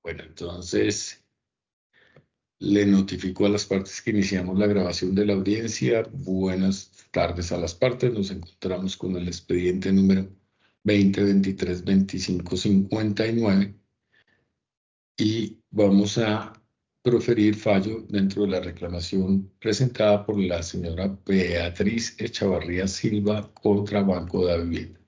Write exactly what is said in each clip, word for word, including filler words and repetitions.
Bueno, entonces le notifico a las partes que iniciamos la grabación de la audiencia. Buenas tardes a las partes. Nos encontramos con el expediente número veinte veintitrés veinticinco cincuenta y nueve y vamos a proferir fallo dentro de la reclamación presentada por la señora Beatriz Echavarría Silva contra Banco de Vivienda.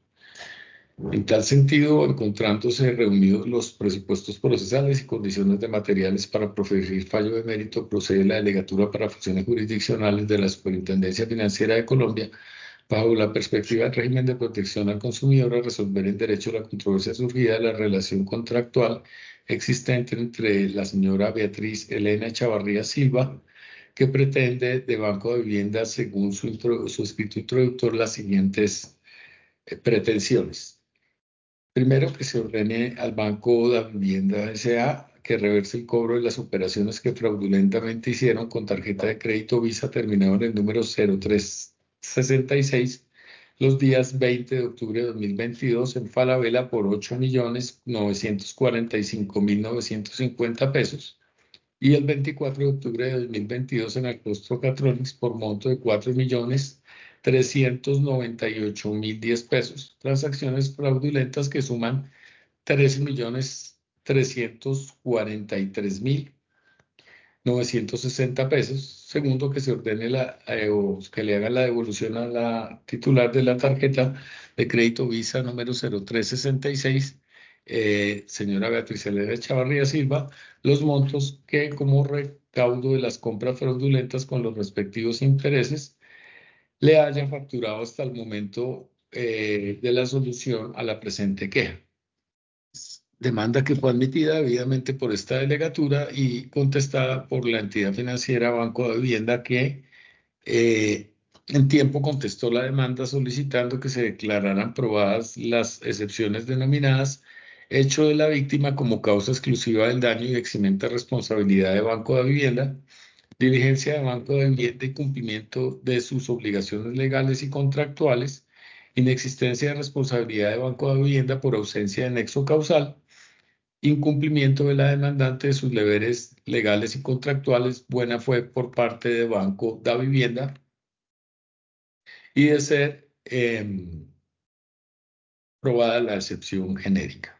En tal sentido, encontrándose reunidos los presupuestos procesales y condiciones de materiales para proferir fallo de mérito, procede la delegatura para funciones jurisdiccionales de la Superintendencia Financiera de Colombia, bajo la perspectiva del régimen de protección al consumidor, a resolver en derecho la controversia surgida de la relación contractual existente entre la señora Beatriz Elena Echavarría Silva, que pretende de Banco de Vivienda, según su, intro, su escrito introductor, las siguientes eh, pretensiones. Primero, que se ordene al Banco de Vivienda S A que reverse el cobro de las operaciones que fraudulentamente hicieron con tarjeta de crédito Visa terminado en el número cero tres sesenta y seis los días veinte de octubre de dos mil veintidós en Falabella por ocho millones novecientos cuarenta y cinco mil novecientos cincuenta pesos y el veinticuatro de octubre de dos mil veintidós en Alcostro Catronics por monto de cuatro millones trescientos noventa y ocho mil diez pesos. Transacciones fraudulentas que suman tres millones trescientos cuarenta y tres mil novecientos sesenta pesos. Segundo, que se ordene la, eh, o que le haga la devolución a la titular de la tarjeta de crédito Visa número cero tres sesenta y seis, eh, señora Beatriz Elena Echavarría Silva, los montos que como recaudo de las compras fraudulentas con los respectivos intereses le hayan facturado hasta el momento eh, de la solución a la presente queja. Demanda que fue admitida debidamente por esta delegatura y contestada por la entidad financiera Banco de Vivienda, que eh, en tiempo contestó la demanda solicitando que se declararan probadas las excepciones denominadas hecho de la víctima como causa exclusiva del daño y eximenta responsabilidad de Banco de Vivienda, diligencia de Banco de Vivienda y cumplimiento de sus obligaciones legales y contractuales, inexistencia de responsabilidad de Banco de Vivienda por ausencia de nexo causal, incumplimiento de la demandante de sus deberes legales y contractuales, buena fe por parte de Banco da Vivienda y de ser eh, probada la excepción genérica.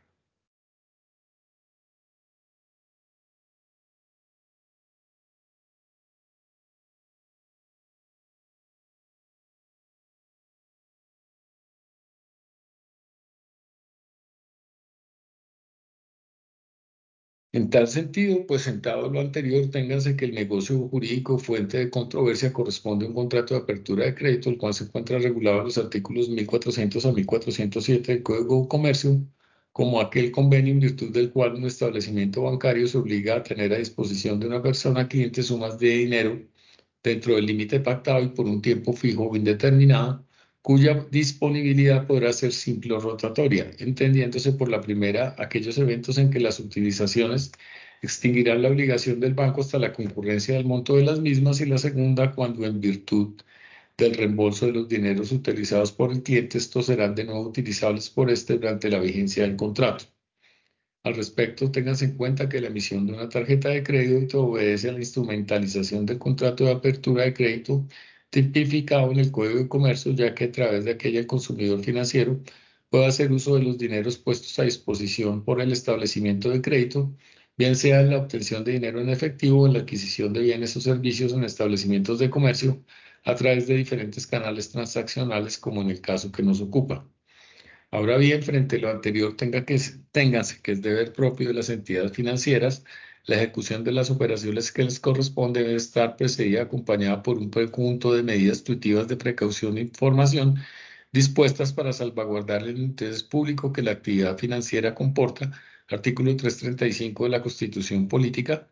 En tal sentido, pues sentado lo anterior, ténganse que el negocio jurídico fuente de controversia corresponde a un contrato de apertura de crédito, el cual se encuentra regulado en los artículos mil cuatrocientos a mil cuatrocientos siete del Código de Comercio, como aquel convenio en virtud del cual un establecimiento bancario se obliga a tener a disposición de una persona cliente sumas de dinero dentro del límite pactado y por un tiempo fijo o indeterminado, cuya disponibilidad podrá ser simple o rotatoria, entendiéndose por la primera aquellos eventos en que las utilizaciones extinguirán la obligación del banco hasta la concurrencia del monto de las mismas, y la segunda cuando, en virtud del reembolso de los dineros utilizados por el cliente, estos serán de nuevo utilizables por este durante la vigencia del contrato. Al respecto, téngase en cuenta que la emisión de una tarjeta de crédito obedece a la instrumentalización del contrato de apertura de crédito tipificado en el Código de Comercio, ya que a través de aquella el consumidor financiero puede hacer uso de los dineros puestos a disposición por el establecimiento de crédito, bien sea en la obtención de dinero en efectivo o en la adquisición de bienes o servicios en establecimientos de comercio a través de diferentes canales transaccionales, como en el caso que nos ocupa. Ahora bien, frente a lo anterior, tenga que, téngase que es deber propio de las entidades financieras, la ejecución de las operaciones que les corresponde debe estar precedida, acompañada por un conjunto de medidas intuitivas de precaución e información dispuestas para salvaguardar el interés público que la actividad financiera comporta, artículo trescientos treinta y cinco de la Constitución Política,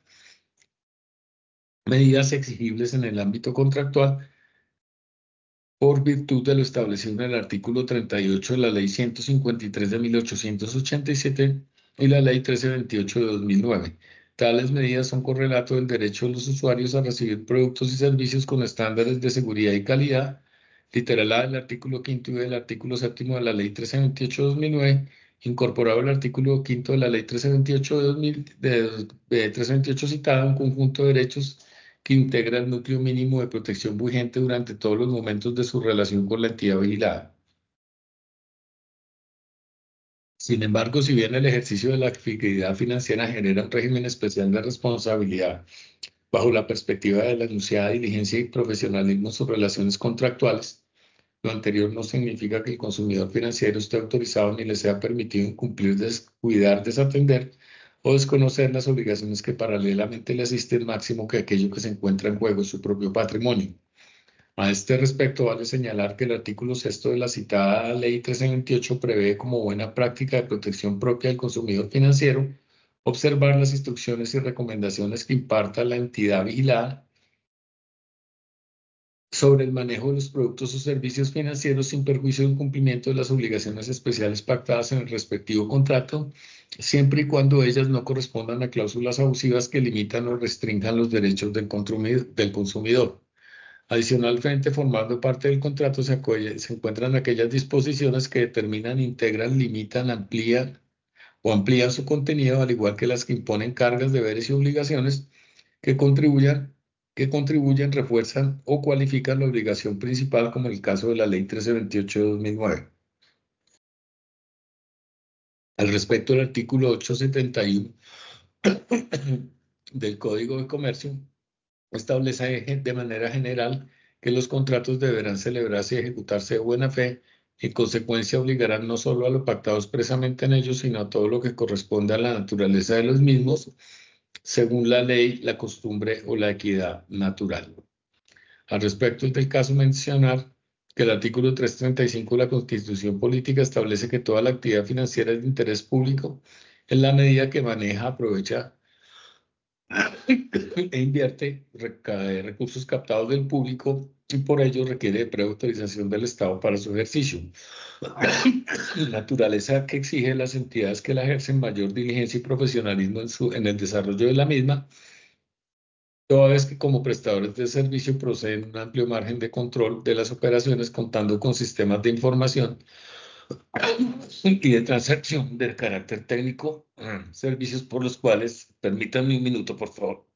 medidas exigibles en el ámbito contractual, por virtud de lo establecido en el artículo treinta y ocho de la Ley ciento cincuenta y tres de mil ochocientos ochenta y siete y la Ley trece veintiocho de dos mil nueve. Tales medidas son correlato del derecho de los usuarios a recibir productos y servicios con estándares de seguridad y calidad, literal A del artículo quinto y del artículo séptimo de la Ley trece veintiocho de dos mil nueve, incorporado el artículo quinto de la Ley trescientos veintiocho de, dos mil, de, de trescientos veintiocho citada, un conjunto de derechos que integra el núcleo mínimo de protección vigente durante todos los momentos de su relación con la entidad vigilada. Sin embargo, si bien el ejercicio de la actividad financiera genera un régimen especial de responsabilidad bajo la perspectiva de la enunciada diligencia y profesionalismo en sus relaciones contractuales, lo anterior no significa que el consumidor financiero esté autorizado ni le sea permitido incumplir, descuidar, desatender o desconocer las obligaciones que paralelamente le asisten, máximo que aquello que se encuentra en juego es su propio patrimonio. A este respecto, vale señalar que el artículo sexto de la citada Ley trescientos veintiocho prevé como buena práctica de protección propia del consumidor financiero observar las instrucciones y recomendaciones que imparta la entidad vigilada sobre el manejo de los productos o servicios financieros sin perjuicio del cumplimiento de las obligaciones especiales pactadas en el respectivo contrato, siempre y cuando ellas no correspondan a cláusulas abusivas que limitan o restrinjan los derechos del consumidor. Del consumidor. Adicionalmente, formando parte del contrato se, se encuentran aquellas disposiciones que determinan, integran, limitan, amplían o amplían su contenido, al igual que las que imponen cargas, deberes y obligaciones que contribuyan, que contribuyen, refuerzan o cualifican la obligación principal, como en el caso de la Ley trescientos veintiocho de dos mil nueve. Al respecto, el artículo ochocientos setenta y uno del Código de Comercio establece de manera general que los contratos deberán celebrarse y ejecutarse de buena fe y en consecuencia obligarán no solo a lo pactado expresamente en ellos, sino a todo lo que corresponde a la naturaleza de los mismos, según la ley, la costumbre o la equidad natural. Al respecto del caso, mencionar que el artículo trescientos treinta y cinco de la Constitución Política establece que toda la actividad financiera es de interés público en la medida que maneja, aprovecha e invierte recursos captados del público y por ello requiere de preautorización del Estado para su ejercicio. Naturaleza que exige de las entidades que la ejercen mayor diligencia y profesionalismo en, su, en el desarrollo de la misma, toda vez que como prestadores de servicio proceden un amplio margen de control de las operaciones contando con sistemas de información y de transacción de carácter técnico, servicios por los cuales, permítanme un minuto, por favor.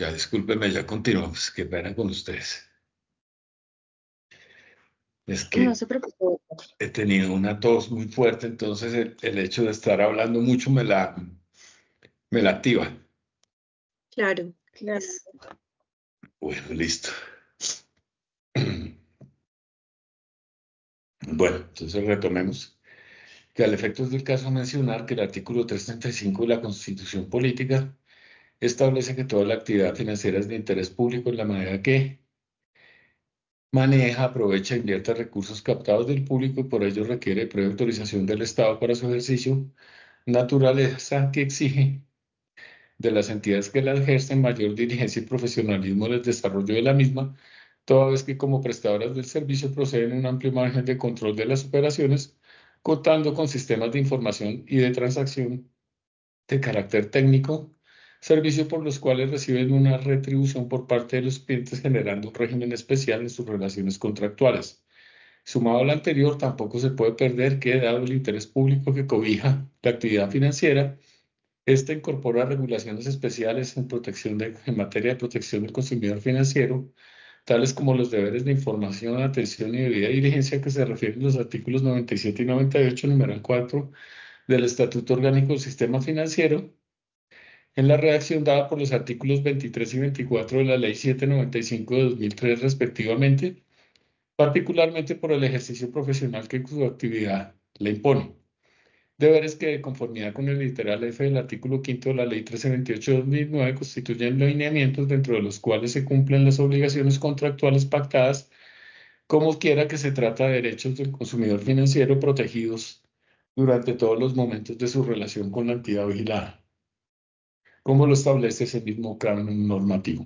Ya discúlpenme, ya continuamos. Qué pena con ustedes. Es No que se preocupe. he tenido una tos muy fuerte, entonces el, el hecho de estar hablando mucho me la, me la activa. Claro, claro. Bueno, listo. Bueno, entonces retomemos que al efecto del caso mencionar que el artículo trescientos treinta y cinco de la Constitución Política establece que toda la actividad financiera es de interés público en la manera que maneja, aprovecha e invierte recursos captados del público y por ello requiere previa autorización del Estado para su ejercicio, naturaleza que exige de las entidades que la ejercen mayor diligencia y profesionalismo en el desarrollo de la misma, toda vez que como prestadoras del servicio proceden un amplio margen de control de las operaciones, contando con sistemas de información y de transacción de carácter técnico, servicio por los cuales reciben una retribución por parte de los clientes generando un régimen especial en sus relaciones contractuales. Sumado al anterior, tampoco se puede perder que, dado el interés público que cobija la actividad financiera, esta incorpora regulaciones especiales en, protección de- en materia de protección del consumidor financiero, tales como los deberes de información, atención y debida diligencia que se refieren a los artículos noventa y siete y noventa y ocho, numeral cuatro del Estatuto Orgánico del Sistema Financiero, en la redacción dada por los artículos veintitrés y veinticuatro de la Ley setecientos noventa y cinco de dos mil tres respectivamente, particularmente por el ejercicio profesional que su actividad le impone. Deberes que, de conformidad con el literal F del artículo quinto de la Ley mil trescientos veintiocho de dos mil nueve, constituyen lineamientos dentro de los cuales se cumplen las obligaciones contractuales pactadas, como quiera que se trata de derechos del consumidor financiero protegidos durante todos los momentos de su relación con la entidad vigilada, como lo establece ese mismo canon normativo.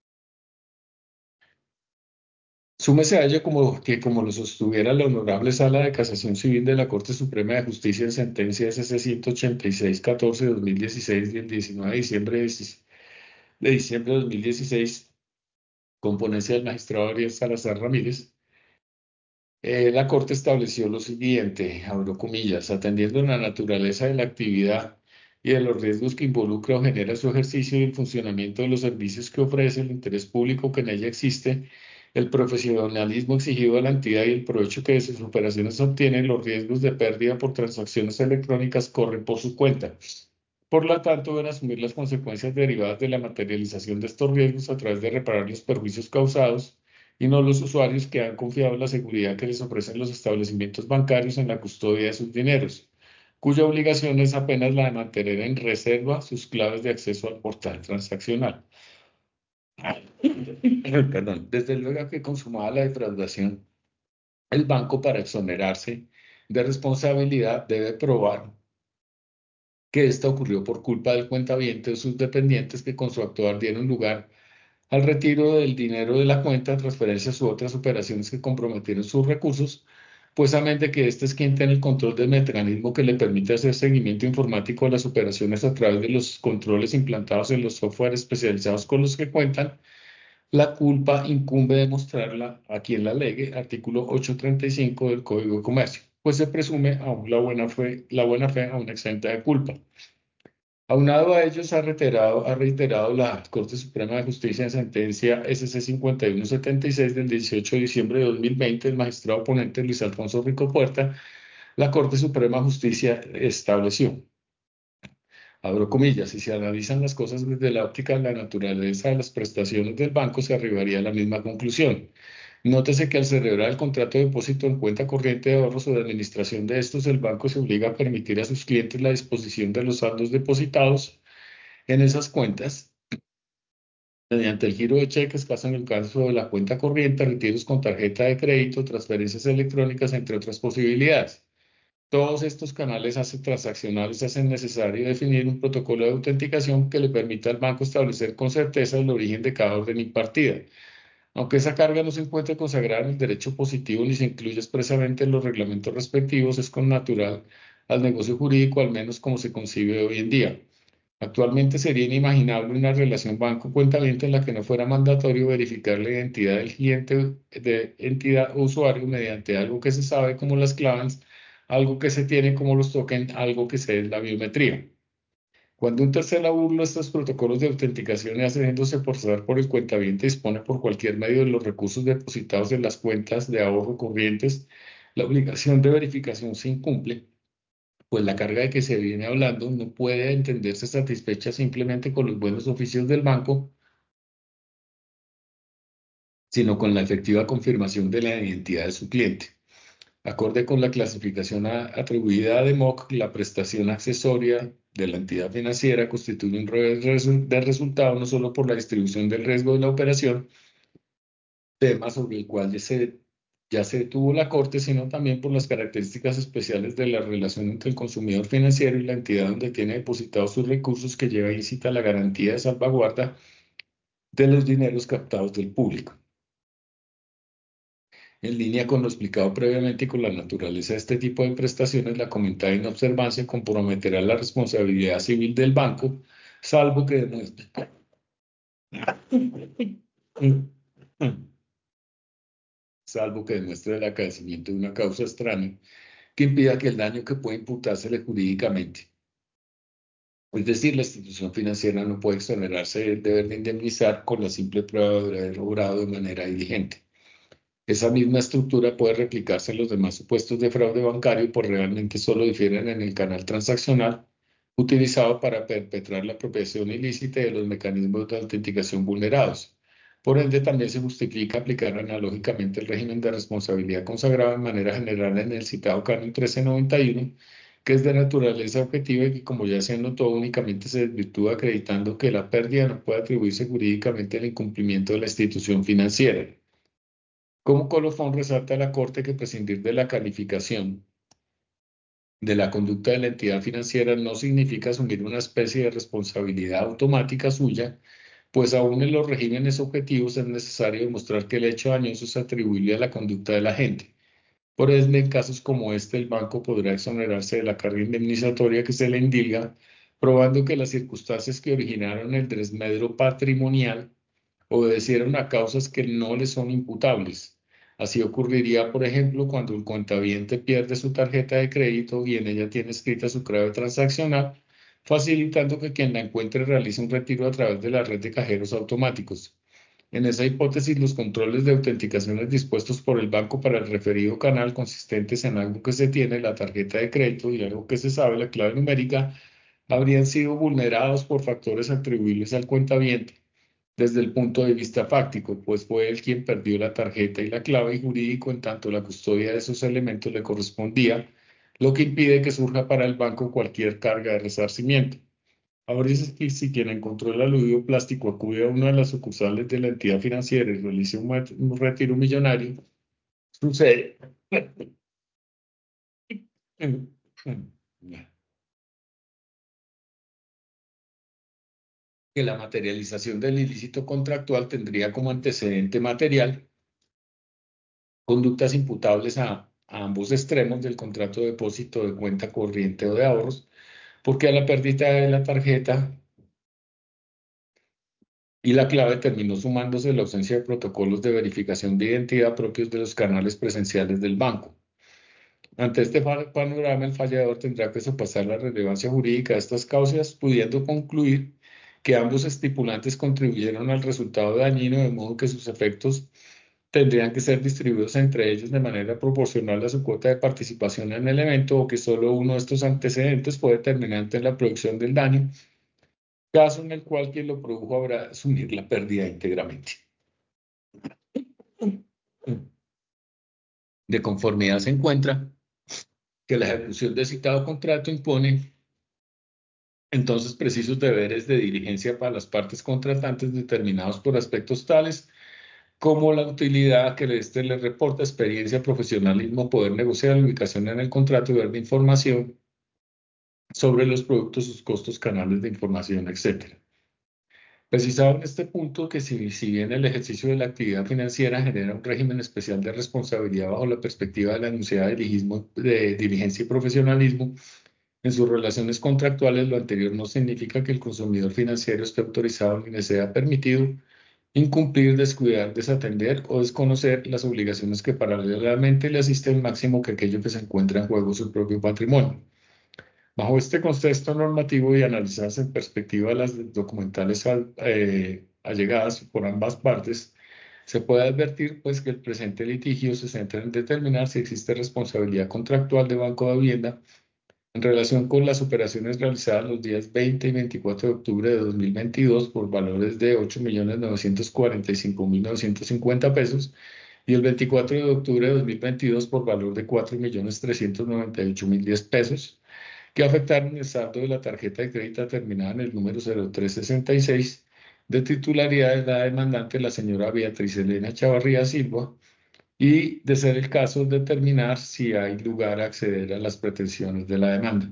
Súmese a ello como que, como lo sostuviera la Honorable Sala de Casación Civil de la Corte Suprema de Justicia en sentencia S C ciento ochenta y seis catorce de dos mil dieciséis del diecinueve de diciembre de, de diciembre de dos mil dieciséis, con ponencia del magistrado Ariel Salazar Ramírez, eh, la Corte estableció lo siguiente, abro comillas, atendiendo la naturaleza de la actividad y de los riesgos que involucra o genera su ejercicio y el funcionamiento de los servicios que ofrece, el interés público que en ella existe, el profesionalismo exigido a la entidad y el provecho que de sus operaciones obtiene, los riesgos de pérdida por transacciones electrónicas corren por su cuenta. Por lo tanto, deben asumir las consecuencias derivadas de la materialización de estos riesgos a través de reparar los perjuicios causados y no los usuarios que han confiado en la seguridad que les ofrecen los establecimientos bancarios en la custodia de sus dineros, cuya obligación es apenas la de mantener en reserva sus claves de acceso al portal transaccional. Perdón. Desde luego que consumada la defraudación, el banco, para exonerarse de responsabilidad, debe probar que esta ocurrió por culpa del cuentaviente o sus dependientes que con su actuar dieron lugar al retiro del dinero de la cuenta, transferencias u otras operaciones que comprometieron sus recursos, pues a menos de que éste es quien tiene el control del mecanismo que le permite hacer seguimiento informático a las operaciones a través de los controles implantados en los software especializados con los que cuentan, la culpa incumbe demostrarla a quien la alegue, artículo ochocientos treinta y cinco del Código de Comercio, pues se presume aún la buena fe, la buena fe aún exenta de culpa. Aunado a ellos, ha reiterado, ha reiterado la Corte Suprema de Justicia en sentencia S C cincuenta y uno setenta y seis del dieciocho de diciembre de dos mil veinte, el magistrado ponente Luis Alfonso Rico Puerta, la Corte Suprema de Justicia estableció, abro comillas, si se analizan las cosas desde la óptica de la naturaleza de las prestaciones del banco, se arribaría a la misma conclusión. Nótese que al celebrar el contrato de depósito en cuenta corriente de ahorros o de administración de estos, el banco se obliga a permitir a sus clientes la disposición de los saldos depositados en esas cuentas mediante el giro de cheques, caso en el caso de la cuenta corriente, retiros con tarjeta de crédito, transferencias electrónicas, entre otras posibilidades. Todos estos canales hace- transaccionales hacen necesario definir un protocolo de autenticación que le permita al banco establecer con certeza el origen de cada orden impartida. Aunque esa carga no se encuentre consagrada en el derecho positivo ni se incluye expresamente en los reglamentos respectivos, es con natural al negocio jurídico, al menos como se concibe hoy en día. Actualmente sería inimaginable una relación banco-cuentaviente en la que no fuera mandatorio verificar la identidad del cliente de entidad o usuario mediante algo que se sabe como las claves, algo que se tiene como los tokens, algo que se es la biometría. Cuando un tercero burla estos protocolos de autenticación y haciéndose forzar por el cuentaviente dispone por cualquier medio de los recursos depositados en las cuentas de ahorro corrientes, la obligación de verificación se incumple, pues la carga de que se viene hablando no puede entenderse satisfecha simplemente con los buenos oficios del banco, sino con la efectiva confirmación de la identidad de su cliente. Acorde con la clasificación a- atribuida a D E M O C, la prestación accesoria de la entidad financiera constituye un resu- de resultado no solo por la distribución del riesgo de la operación, tema sobre el cual ya se, ya se detuvo la Corte, sino también por las características especiales de la relación entre el consumidor financiero y la entidad donde tiene depositados sus recursos que lleva íncita la garantía de salvaguarda de los dineros captados del público. En línea con lo explicado previamente y con la naturaleza de este tipo de prestaciones, la comentada inobservancia comprometerá la responsabilidad civil del banco, salvo que demuestre, salvo que demuestre el acaecimiento de una causa extraña que impida que el daño que puede imputársele jurídicamente. Es decir, la institución financiera no puede exonerarse del deber de indemnizar con la simple prueba de haber obrado de manera diligente. Esa misma estructura puede replicarse en los demás supuestos de fraude bancario, pues realmente solo difieren en el canal transaccional utilizado para perpetrar la apropiación ilícita y de los mecanismos de autenticación vulnerados. Por ende, también se justifica aplicar analógicamente el régimen de responsabilidad consagrado de manera general en el citado Canon mil trescientos noventa y uno, que es de naturaleza objetiva y que, como ya se notó, únicamente se desvirtúa acreditando que la pérdida no puede atribuirse jurídicamente al incumplimiento de la institución financiera. Como colofón, resalta la Corte que prescindir de la calificación de la conducta de la entidad financiera no significa asumir una especie de responsabilidad automática suya, pues aún en los regímenes objetivos es necesario demostrar que el hecho dañoso es atribuible a la conducta de la gente. Por ende, en casos como este, el banco podrá exonerarse de la carga indemnizatoria que se le indilga, probando que las circunstancias que originaron el desmedro patrimonial obedecieron a causas que no le son imputables. Así ocurriría, por ejemplo, cuando el cuentaviente pierde su tarjeta de crédito y en ella tiene escrita su clave transaccional, facilitando que quien la encuentre realice un retiro a través de la red de cajeros automáticos. En esa hipótesis, los controles de autenticaciones dispuestos por el banco para el referido canal, consistentes en algo que se tiene, la tarjeta de crédito, y algo que se sabe, la clave numérica, habrían sido vulnerados por factores atribuibles al cuentaviente desde el punto de vista fáctico, pues fue él quien perdió la tarjeta y la clave, y jurídico en tanto la custodia de esos elementos le correspondía, lo que impide que surja para el banco cualquier carga de resarcimiento. Ahora es que si quien encontró el aludio plástico acude a una de las sucursales de la entidad financiera y realice un, un retiro millonario, sucede que la materialización del ilícito contractual tendría como antecedente material conductas imputables a, a ambos extremos del contrato de depósito de cuenta corriente o de ahorros, porque a la pérdida de la tarjeta y la clave terminó sumándose la ausencia de protocolos de verificación de identidad propios de los canales presenciales del banco. Ante este panorama, el fallador tendrá que sopesar la relevancia jurídica de estas causas, pudiendo concluir que ambos estipulantes contribuyeron al resultado dañino, de modo que sus efectos tendrían que ser distribuidos entre ellos de manera proporcional a su cuota de participación en el evento, o que solo uno de estos antecedentes fue determinante en la producción del daño, caso en el cual quien lo produjo habrá de asumir la pérdida íntegramente. De conformidad se encuentra que la ejecución del citado contrato impone entonces precisos deberes de diligencia para las partes contratantes determinados por aspectos tales como la utilidad que éste le reporta, experiencia, profesionalismo, poder negociar, ubicación en el contrato y ver de información sobre los productos, sus costos, canales de información, etcétera. Precisado en este punto que si, si bien el ejercicio de la actividad financiera genera un régimen especial de responsabilidad bajo la perspectiva de la enunciada diligismo- de diligencia y profesionalismo, en sus relaciones contractuales, lo anterior no significa que el consumidor financiero esté autorizado ni le sea permitido incumplir, descuidar, desatender o desconocer las obligaciones que paralelamente le asisten, máximo que aquello que se encuentra en juego su propio patrimonio. Bajo este contexto normativo y analizadas en perspectiva de las documentales al- eh, allegadas por ambas partes, se puede advertir pues, que el presente litigio se centra en determinar si existe responsabilidad contractual de Banco de Vivienda en relación con las operaciones realizadas los días veinte y veinticuatro de octubre de dos mil veintidós por valores de ocho millones novecientos cuarenta y cinco mil novecientos cincuenta pesos y el veinticuatro de octubre de dos mil veintidós por valor de cuatro millones trescientos noventa y ocho mil diez pesos que afectaron el saldo de la tarjeta de crédito terminada en el número cero tres sesenta y seis de titularidad de la demandante, la señora Beatriz Elena Chavarría Silva, y, de ser el caso, determinar si hay lugar a acceder a las pretensiones de la demanda.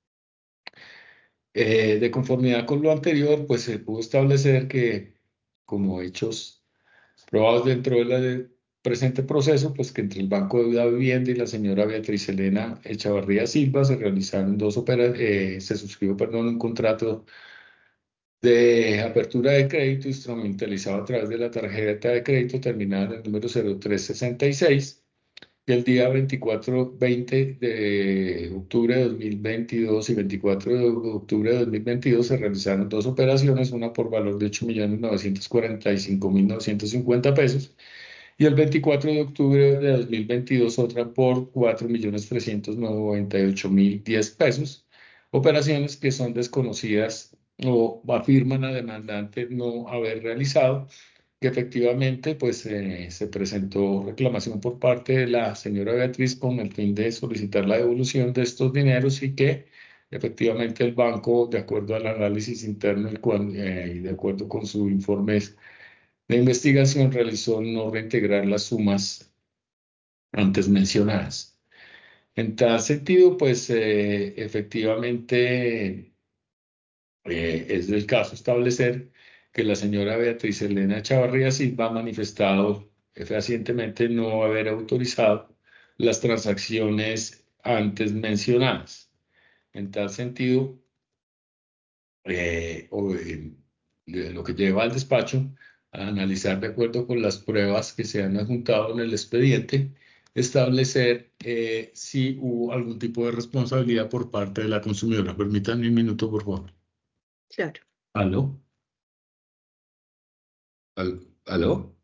Eh, de conformidad con lo anterior, pues se pudo establecer que, como hechos probados dentro de la de- presente proceso, pues que entre el Banco de la Vivienda y la señora Beatriz Elena Echavarría Silva se realizaron dos operaciones, se suscribió, perdón, un contrato de apertura de crédito instrumentalizado a través de la tarjeta de crédito terminada en el número cero tres sesenta y seis. Y el día veinticuatro veinte de octubre de dos mil veintidós y veinticuatro de octubre de dos mil veintidós se realizaron dos operaciones, una por valor de ocho millones novecientos cuarenta y cinco mil novecientos cincuenta pesos y el veinticuatro de octubre de dos mil veintidós otra por cuatro millones trescientos noventa y ocho mil diez pesos, operaciones que son desconocidas o afirman a demandante no haber realizado, que efectivamente pues eh, se presentó reclamación por parte de la señora Beatriz con el fin de solicitar la devolución de estos dineros y que efectivamente el banco, de acuerdo al análisis interno y cuan- eh, y de acuerdo con sus informes de investigación, realizó no reintegrar las sumas antes mencionadas. En tal sentido, pues eh, efectivamente eh, es del caso establecer que la señora Beatriz Elena Chavarría Silva ha manifestado eh, fehacientemente no haber autorizado las transacciones antes mencionadas. En tal sentido, eh, o, eh, de lo que lleva al despacho a analizar de acuerdo con las pruebas que se han adjuntado en el expediente, establecer eh, si hubo algún tipo de responsabilidad por parte de la consumidora. Permítanme un minuto, por favor. Claro. ¿Aló? ¿Al- ¿Aló?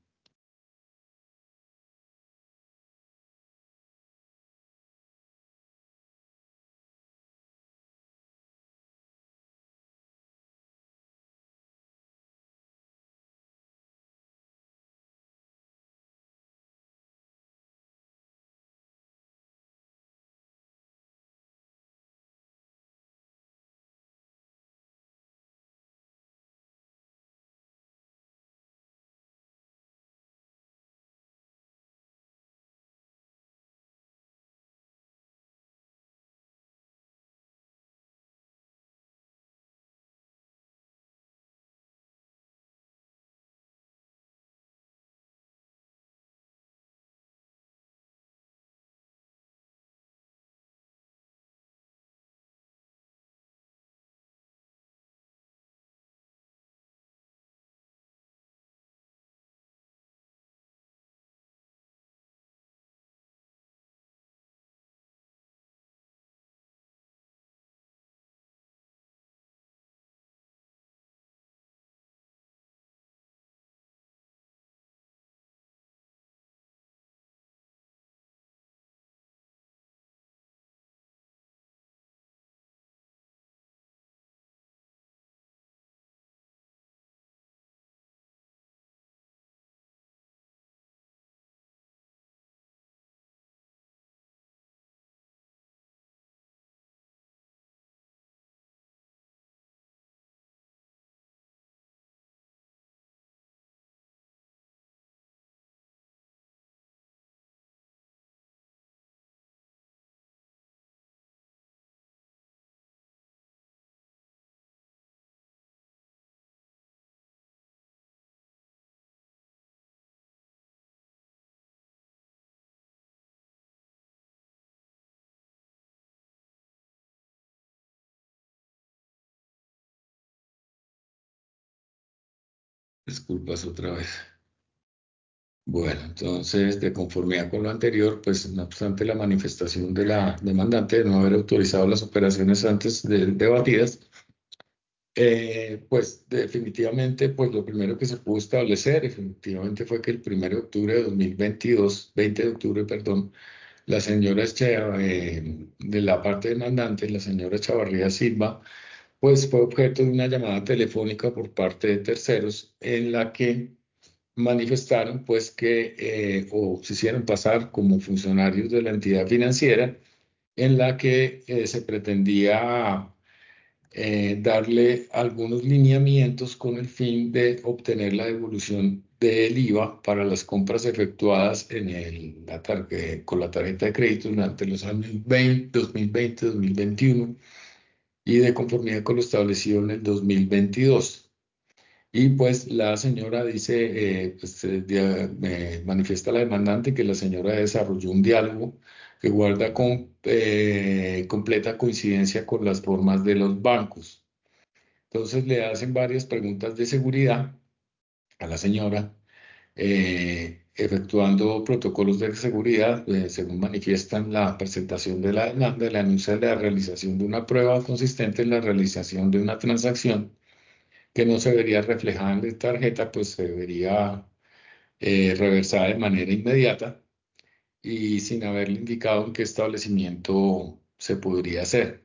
Disculpas otra vez. Bueno, entonces, de conformidad con lo anterior, pues no obstante la manifestación de la demandante de no haber autorizado las operaciones antes de- debatidas, eh, pues definitivamente, pues lo primero que se pudo establecer efectivamente fue que el primero de octubre de dos mil veintidós, veinte de octubre, perdón, la señora Eche- eh, de la parte demandante, la señora Chavarría Silva, pues fue objeto de una llamada telefónica por parte de terceros en la que manifestaron pues que eh, o se hicieron pasar como funcionarios de la entidad financiera en la que eh, se pretendía eh, darle algunos lineamientos con el fin de obtener la devolución del IVA para las compras efectuadas en el, la tar- eh, con la tarjeta de crédito durante los años veinte, dos mil veinte, dos mil veintiuno y de conformidad con lo establecido en el dos mil veintidós. Y pues la señora dice, eh, pues eh, dia- eh, manifiesta la demandante que la señora desarrolló un diálogo que guarda con eh, completa coincidencia con las formas de los bancos. Entonces le hacen varias preguntas de seguridad a la señora, eh, efectuando protocolos de seguridad, eh, según manifiestan la presentación de la demanda, le anuncia la realización de una prueba consistente en la realización de una transacción que no se vería reflejada en la tarjeta, pues se vería eh, reversada de manera inmediata y sin haberle indicado en qué establecimiento se podría hacer.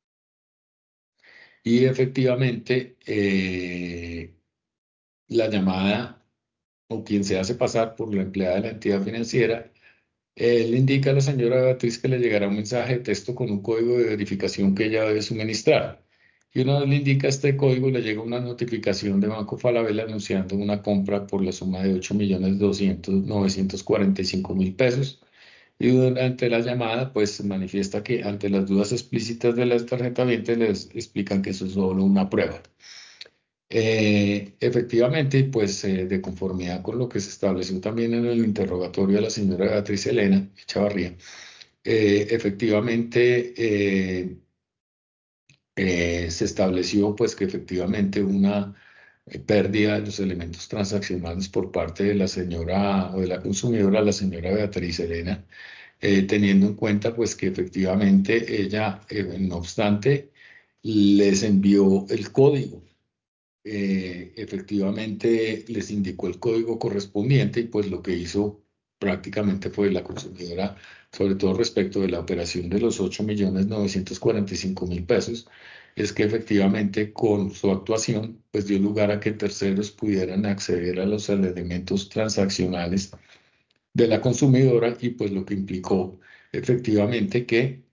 Y efectivamente, eh, la llamada o quien se hace pasar por la empleada de la entidad financiera, eh, le indica a la señora Beatriz que le llegará un mensaje de texto con un código de verificación que ella debe suministrar. Y una vez le indica este código, le llega una notificación de Banco Falabella anunciando una compra por la suma de ocho millones doscientos novecientos cuarenta y cinco mil pesos. Y durante la llamada, pues se manifiesta que ante las dudas explícitas de las tarjetavientes les explican que eso es solo una prueba. Eh, efectivamente, pues eh, de conformidad con lo que se estableció también en el interrogatorio de la señora Beatriz Elena Chavarría, eh, efectivamente eh, eh, se estableció pues que efectivamente una eh, pérdida de los elementos transaccionales por parte de la señora o de la consumidora, la señora Beatriz Elena, eh, teniendo en cuenta pues que efectivamente ella, eh, no obstante, les envió el código, eh, efectivamente les indicó el código correspondiente y pues lo que hizo prácticamente fue la consumidora, sobre todo respecto de la operación de los ocho millones novecientos cuarenta y cinco mil pesos, es que efectivamente con su actuación pues dio lugar a que terceros pudieran acceder a los elementos transaccionales de la consumidora y pues lo que implicó efectivamente que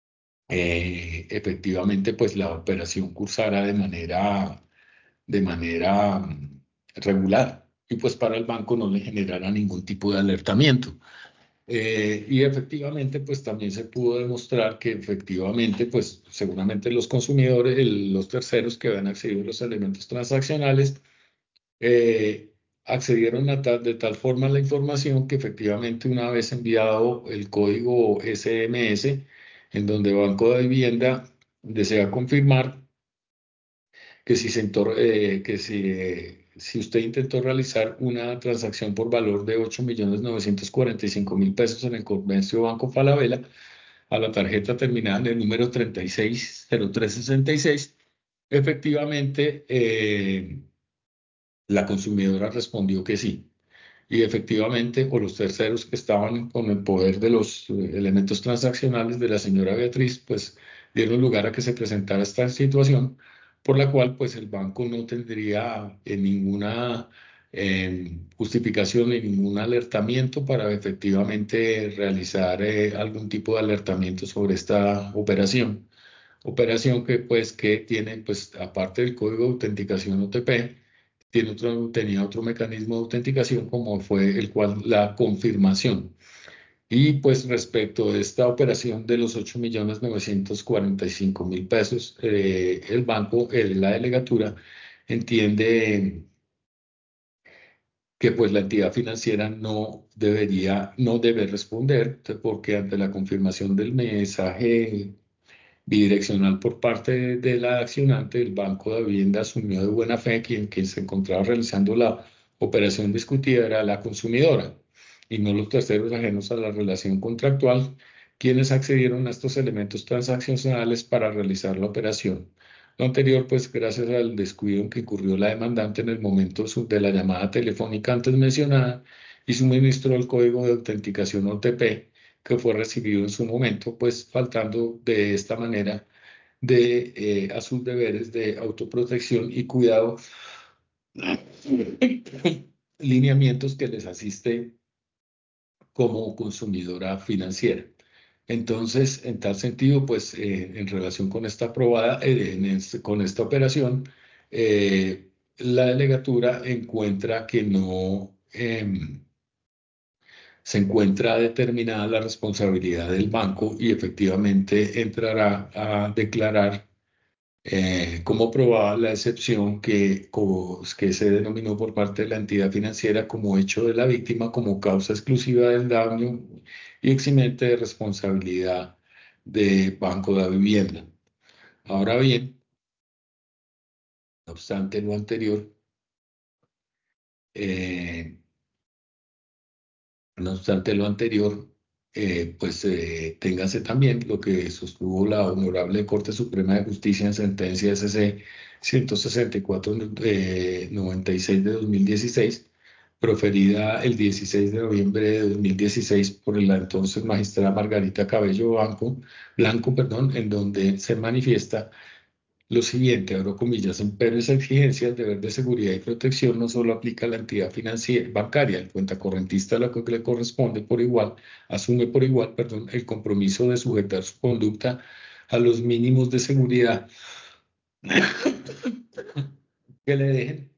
eh, efectivamente pues la operación cursara de manera de manera mm, regular y pues para el banco no le generara ningún tipo de alertamiento. Eh, y efectivamente, pues también se pudo demostrar que efectivamente, pues seguramente los consumidores, el- los terceros que habían accedido a los elementos transaccionales, eh, accedieron a tal, de tal forma a la información que efectivamente una vez enviado el código S M S, en donde Banco de Vivienda desea confirmar que si, se intentó, eh, que si, eh, si usted intentó realizar una transacción por valor de ocho millones novecientos cuarenta y cinco mil pesos en el comercio Banco Falabella, a la tarjeta terminada en el número treinta y seis cero tres sesenta y seis, efectivamente eh, la consumidora respondió que sí. Y efectivamente, o los terceros que estaban con el poder de los eh, elementos transaccionales de la señora Beatriz, pues dieron lugar a que se presentara esta situación, por la cual pues el banco no tendría eh, ninguna eh, justificación ni ningún alertamiento para efectivamente realizar eh, algún tipo de alertamiento sobre esta operación. Operación que pues que tiene pues aparte del código de autenticación O T P, tiene otro, tenía otro mecanismo de autenticación como fue el cual la confirmación. Y pues respecto de esta operación de los ocho millones novecientos cuarenta y cinco mil pesos, eh, el banco, eh, la delegatura, entiende que pues la entidad financiera no debería, no debe responder, porque ante la confirmación del mensaje bidireccional por parte de la accionante, el Banco de Vivienda asumió de buena fe quien, quien se encontraba realizando la operación discutida era la consumidora y no los terceros ajenos a la relación contractual, quienes accedieron a estos elementos transaccionales para realizar la operación. Lo anterior, pues gracias al descuido en que incurrió la demandante en el momento de la llamada telefónica antes mencionada y suministró el código de autenticación O T P que fue recibido en su momento, pues faltando de esta manera de, eh, a sus deberes de autoprotección y cuidado, lineamientos que les asiste como consumidora financiera. Entonces, en tal sentido, pues eh, en relación con esta aprobada, eh, en este- con esta operación, eh, la delegatura encuentra que no em, se encuentra determinada la responsabilidad del banco y efectivamente entrará a declarar eh, como probada la excepción que, co- que se denominó por parte de la entidad financiera como hecho de la víctima como causa exclusiva del daño y eximente de responsabilidad de Banco de la Vivienda. Ahora bien, no obstante lo anterior, eh, no obstante lo anterior, eh, pues eh, téngase también lo que sostuvo la Honorable Corte Suprema de Justicia en sentencia S C ciento sesenta y cuatro eh, noventa y seis de dos mil dieciséis, proferida el dieciséis de noviembre de dos mil dieciséis por la entonces magistrada Margarita Cabello Blanco, Blanco, perdón, en donde se manifiesta lo siguiente, abro comillas, pero esa exigencia, el deber de seguridad y protección no solo aplica a la entidad financiera bancaria, el cuentacorrentista a lo que le corresponde por igual, asume por igual, perdón, el compromiso de sujetar su conducta a los mínimos de seguridad que le dejen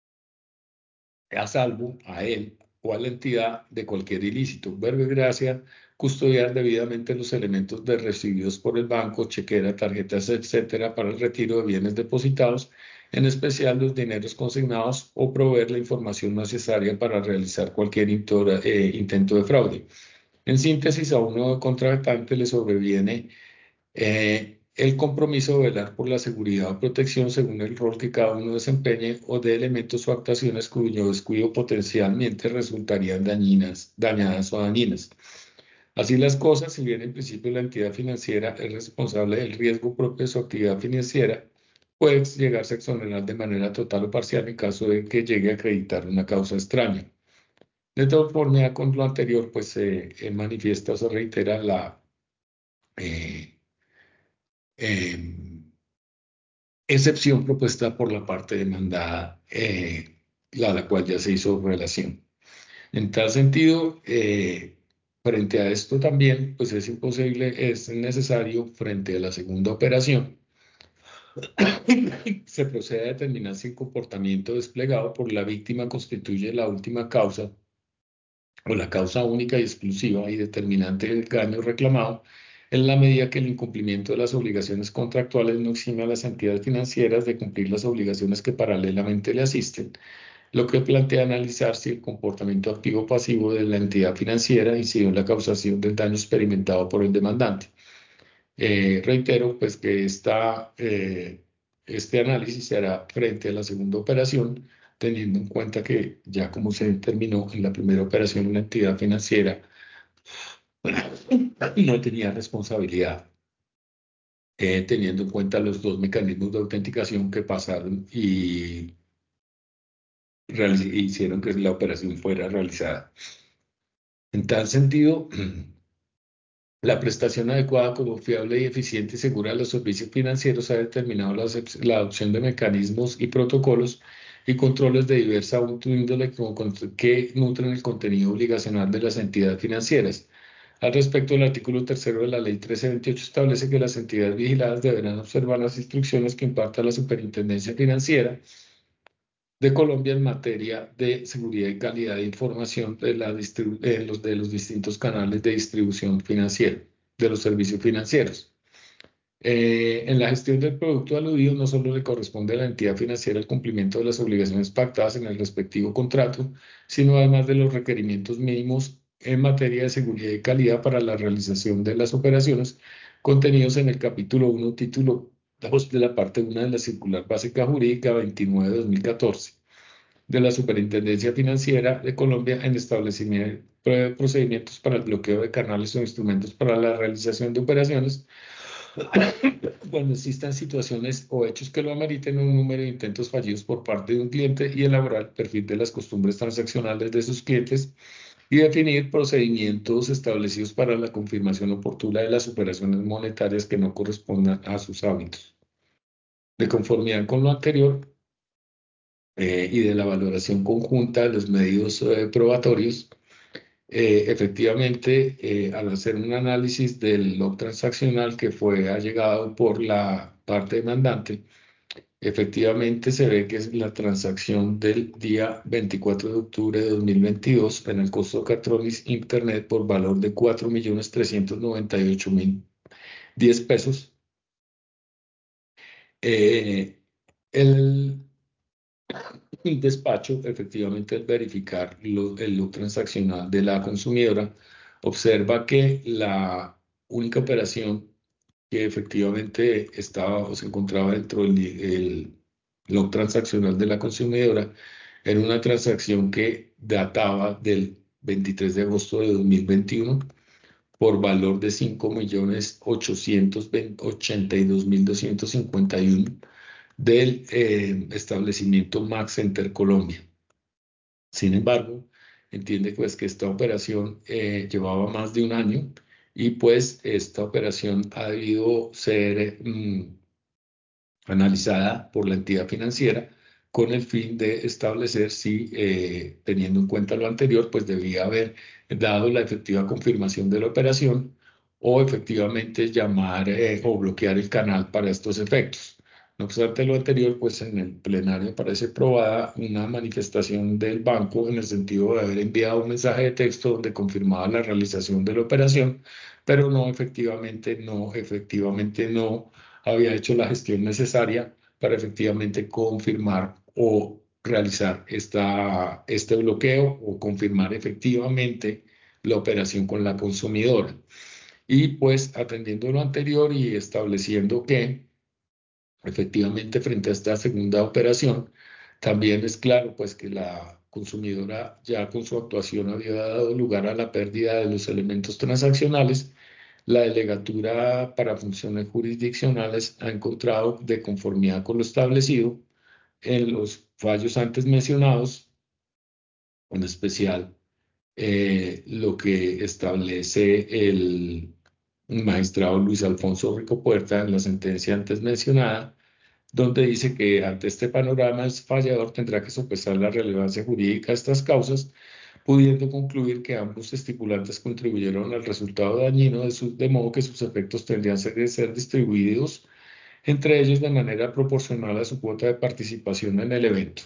a salvo a él o a la entidad de cualquier ilícito. Verbo y gracia, custodiar debidamente los elementos de recibidos por el banco, chequera, tarjetas, etcétera, para el retiro de bienes depositados, en especial los dineros consignados, o proveer la información necesaria para realizar cualquier eh, intento de fraude. En síntesis, a uno contratante le sobreviene eh, el compromiso de velar por la seguridad o protección según el rol que cada uno desempeñe o de elementos o actuaciones cuyo descuido potencialmente resultarían dañinas, dañadas o dañinas. Así las cosas, si bien en principio la entidad financiera es responsable del riesgo propio de su actividad financiera, puede llegarse a exonerar de manera total o parcial en caso de que llegue a acreditar una causa extraña. De todas formas, con lo anterior, pues se eh, manifiesta o se reitera la eh, eh, excepción propuesta por la parte demandada, eh, a la cual ya se hizo relación. En tal sentido, eh, frente a esto también, pues es imposible, es necesario, frente a la segunda operación, se procede a determinar si el comportamiento desplegado por la víctima constituye la última causa o la causa única y exclusiva y determinante del daño reclamado, en la medida que el incumplimiento de las obligaciones contractuales no exime a las entidades financieras de cumplir las obligaciones que paralelamente le asisten, lo que plantea analizar si el comportamiento activo o pasivo de la entidad financiera incide en la causación del daño experimentado por el demandante. Eh, reitero, pues que esta, eh, este análisis se hará frente a la segunda operación, teniendo en cuenta que ya como se determinó en la primera operación, una entidad financiera no tenía responsabilidad, eh, teniendo en cuenta los dos mecanismos de autenticación que pasaron y hicieron que la operación fuera realizada. En tal sentido, la prestación adecuada, confiable y eficiente y segura de los servicios financieros ha determinado la, la adopción de mecanismos y protocolos y controles de diversa índole que nutren el contenido obligacional de las entidades financieras. Al respecto, el artículo tercero de la Ley trece veintiocho establece que las entidades vigiladas deberán observar las instrucciones que imparta la Superintendencia Financiera de Colombia en materia de seguridad y calidad de información de, la eh, los, de los distintos canales de distribución financiera, de los servicios financieros. Eh, en la gestión del producto aludido no solo le corresponde a la entidad financiera el cumplimiento de las obligaciones pactadas en el respectivo contrato, sino además de los requerimientos mínimos en materia de seguridad y calidad para la realización de las operaciones contenidos en el capítulo uno, título dos de la parte uno de la Circular Básica Jurídica veintinueve de dos mil catorce. de la Superintendencia Financiera de Colombia en establecimiento de procedimientos para el bloqueo de canales o instrumentos para la realización de operaciones cuando existan situaciones o hechos que lo ameriten, un número de intentos fallidos por parte de un cliente, y elaborar el perfil de las costumbres transaccionales de sus clientes y definir procedimientos establecidos para la confirmación oportuna de las operaciones monetarias que no correspondan a sus hábitos. De conformidad con lo anterior, eh, y de la valoración conjunta de los medios eh, probatorios, eh, efectivamente, eh, al hacer un análisis del log transaccional que fue allegado por la parte demandante, efectivamente se ve que es la transacción del día veinticuatro de octubre de dos mil veintidós en el costo Catronis Internet por valor de cuatro millones trescientos noventa y ocho mil diez pesos. Eh, el El despacho, efectivamente, al verificar lo- el log transaccional de la consumidora, observa que la única operación que efectivamente estaba o se encontraba dentro del el log transaccional de la consumidora era una transacción que databa del veintitrés de agosto de dos mil veintiuno por valor de cinco millones ochocientos ochenta y dos mil doscientos cincuenta y uno del eh, establecimiento Max Center Colombia. Sin embargo, entiende pues que esta operación eh, llevaba más de un año y pues esta operación ha debido ser mm, analizada por la entidad financiera con el fin de establecer si, eh, teniendo en cuenta lo anterior, pues debía haber dado la efectiva confirmación de la operación o efectivamente llamar eh, o bloquear el canal para estos efectos. No obstante lo anterior, pues en el plenario parece probada una manifestación del banco en el sentido de haber enviado un mensaje de texto donde confirmaba la realización de la operación, pero no efectivamente, no, efectivamente no había hecho la gestión necesaria para efectivamente confirmar o realizar esta, este bloqueo o confirmar efectivamente la operación con la consumidora. Y pues atendiendo lo anterior y estableciendo que efectivamente frente a esta segunda operación, también es claro pues que la consumidora ya con su actuación había dado lugar a la pérdida de los elementos transaccionales. La delegatura para funciones jurisdiccionales ha encontrado de conformidad con lo establecido en los fallos antes mencionados, en especial eh, lo que establece el magistrado Luis Alfonso Rico Puerta en la sentencia antes mencionada, donde dice que ante este panorama el fallador tendrá que sopesar la relevancia jurídica de estas causas, pudiendo concluir que ambos estipulantes contribuyeron al resultado dañino, de, su, de modo que sus efectos tendrían que ser distribuidos entre ellos de manera proporcional a su cuota de participación en el evento,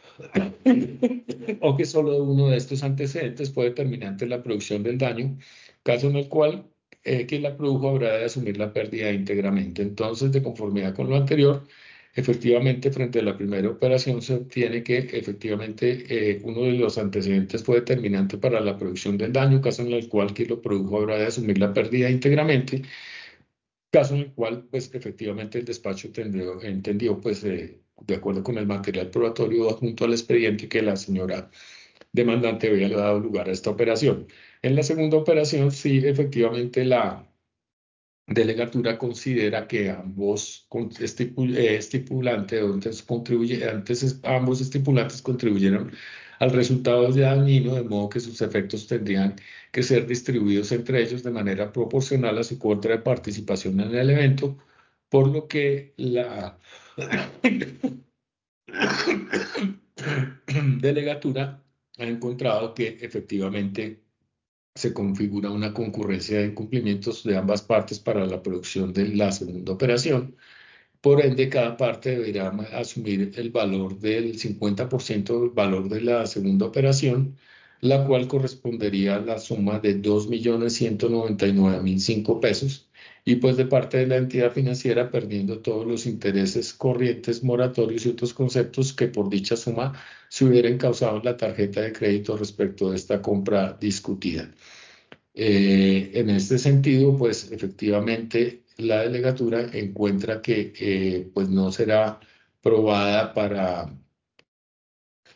o que solo uno de estos antecedentes fue determinante en la producción del daño, caso en el cual eh, quien la produjo habrá de asumir la pérdida íntegramente. Entonces, de conformidad con lo anterior, efectivamente, frente a la primera operación se obtiene que efectivamente eh, uno de los antecedentes fue determinante para la producción del daño, caso en el cual quien lo produjo habrá de asumir la pérdida íntegramente, caso en el cual pues efectivamente el despacho entendió, entendió pues eh, de acuerdo con el material probatorio adjunto al expediente que la señora demandante había dado lugar a esta operación. En la segunda operación sí efectivamente la delegatura considera que ambos con- estipu- eh, estipulantes, antes contribuye, antes es- ambos estipulantes contribuyeron al resultado de dañino, de modo que sus efectos tendrían que ser distribuidos entre ellos de manera proporcional a su cuota de participación en el evento, por lo que la delegatura ha encontrado que efectivamente se configura una concurrencia de incumplimientos de ambas partes para la producción de la segunda operación. Por ende, cada parte deberá asumir el valor del cincuenta por ciento del valor de la segunda operación, la cual correspondería a la suma de dos millones ciento noventa y nueve mil cinco pesos, y pues de parte de la entidad financiera perdiendo todos los intereses corrientes, moratorios y otros conceptos que por dicha suma se hubieran causado en la tarjeta de crédito respecto de esta compra discutida. Eh, en este sentido, pues efectivamente la delegatura encuentra que eh, pues no será probada para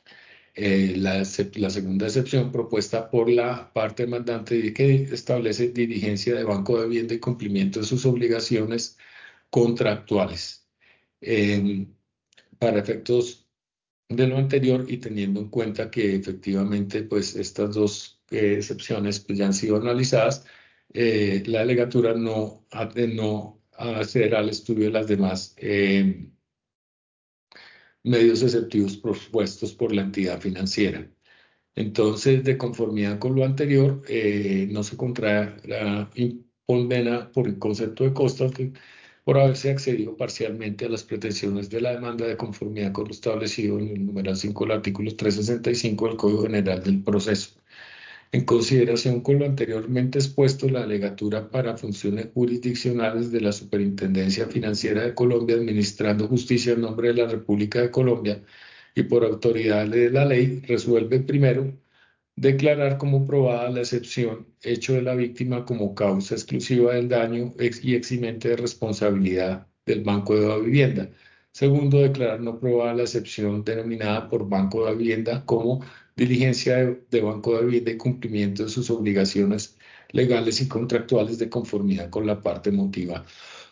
Eh, la, excep- la segunda excepción propuesta por la parte demandante que establece diligencia de Banco de Vivienda y cumplimiento de sus obligaciones contractuales. Eh, para efectos de lo anterior y teniendo en cuenta que efectivamente pues estas dos eh, excepciones pues, ya han sido analizadas, eh, la delegatura no, ha de no acceder al estudio de las demás eh, medios exceptivos propuestos por la entidad financiera. Entonces, de conformidad con lo anterior, eh, no se contraerá condena por el concepto de costas que- por haberse accedido parcialmente a las pretensiones de la demanda de conformidad con lo establecido en el numeral cinco del artículo trescientos sesenta y cinco del Código General del Proceso. En consideración con lo anteriormente expuesto, la Delegatura para Funciones Jurisdiccionales de la Superintendencia Financiera de Colombia, administrando justicia en nombre de la República de Colombia y por autoridad de la ley, resuelve primero declarar como probada la excepción hecho de la víctima como causa exclusiva del daño ex- y eximente de responsabilidad del Banco de la Vivienda. Segundo, declarar no probada la excepción denominada por Banco de la Vivienda como diligencia de, de Banco de la Vivienda y cumplimiento de sus obligaciones legales y contractuales de conformidad con la parte motiva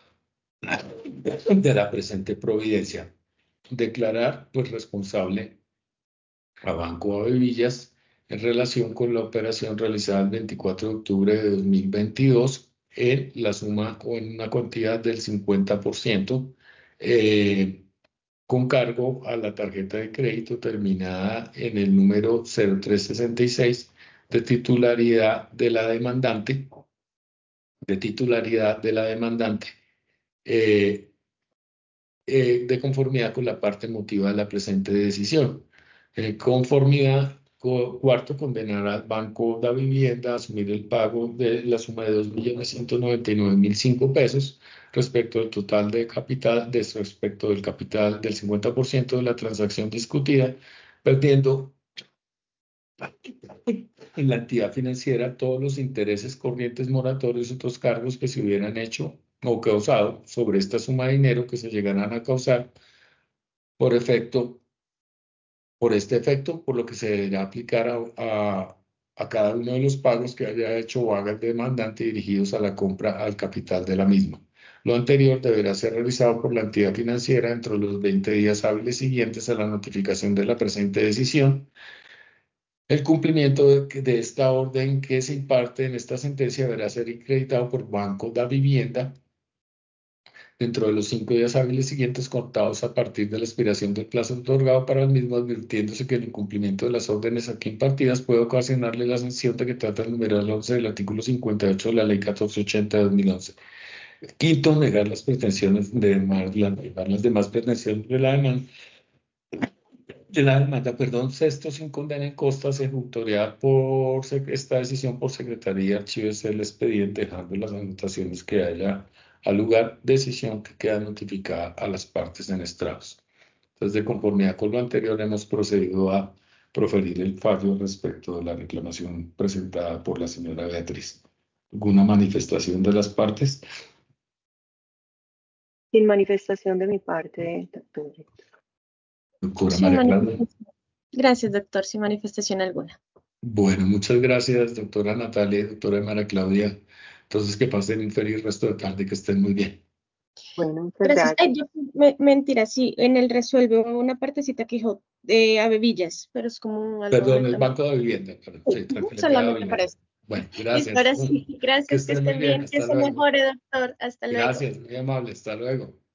de la presente providencia. Declarar pues responsable a Banco de Villas en relación con la operación realizada el veinticuatro de octubre de dos mil veintidós en la suma o en una cantidad del cincuenta por ciento eh, con cargo a la tarjeta de crédito terminada en el número cero tres sesenta y seis de titularidad de la demandante, de titularidad de la demandante. Eh, eh, de conformidad con la parte emotiva de la presente decisión. Eh, conformidad, cu- cuarto, condenar al Banco de Vivienda a asumir el pago de la suma de dos millones ciento noventa y nueve mil cinco pesos respecto del total de capital, de, respecto del capital del cincuenta por ciento de la transacción discutida, perdiendo en la entidad financiera todos los intereses corrientes moratorios y otros cargos que se hubieran hecho o causado sobre esta suma de dinero que se llegaran a causar por efecto, por este efecto, por lo que se deberá aplicar a, a, a cada uno de los pagos que haya hecho o haga el demandante dirigidos a la compra al capital de la misma. Lo anterior deberá ser realizado por la entidad financiera dentro de los veinte días hábiles siguientes a la notificación de la presente decisión. El cumplimiento de, de esta orden que se imparte en esta sentencia deberá ser acreditado por Banco da Vivienda dentro de los cinco días hábiles siguientes contados a partir de la expiración del plazo otorgado para el mismo, advirtiéndose que el incumplimiento de las órdenes aquí impartidas puede ocasionarle la sanción de que trata el numeral once del artículo cincuenta y ocho de la Ley catorce ochenta de dos mil once. Quinto, negar las pretensiones de demás, negar las demás pretensiones de la demanda, de la demanda, perdón. Sexto, sin condena en costas, ejecutoriada por sec- esta decisión por Secretaría de Archivos del expediente, dejando las anotaciones que haya al lugar, decisión que queda notificada a las partes en estrados. Entonces, de conformidad con lo anterior, hemos procedido a proferir el fallo respecto de la reclamación presentada por la señora Beatriz. ¿Alguna manifestación de las partes? Sin manifestación de mi parte, doctor. Doctora Sin María Clara. manifestación. Gracias, doctor, sin manifestación alguna. Bueno, muchas gracias, doctora Natalia y doctora María Claudia. Entonces, que pasen un feliz resto de tarde, que estén muy bien. Bueno, muchas Gracias. gracias. Ay, yo- me- mentira, sí, en el resuelve una partecita que dijo de Avevillas, pero es como algo Perdón, el netamente. Banco de Vivienda. Perdón, Sí, sí, ujú, tranquilidad de solamente para Vivienda. eso. Bueno, Listo, gracias. ahora sí. Que Gracias, que estén muy estén bien. bien, que Hasta se luego. mejore, doctor. Hasta luego. Gracias, muy amable. Hasta luego.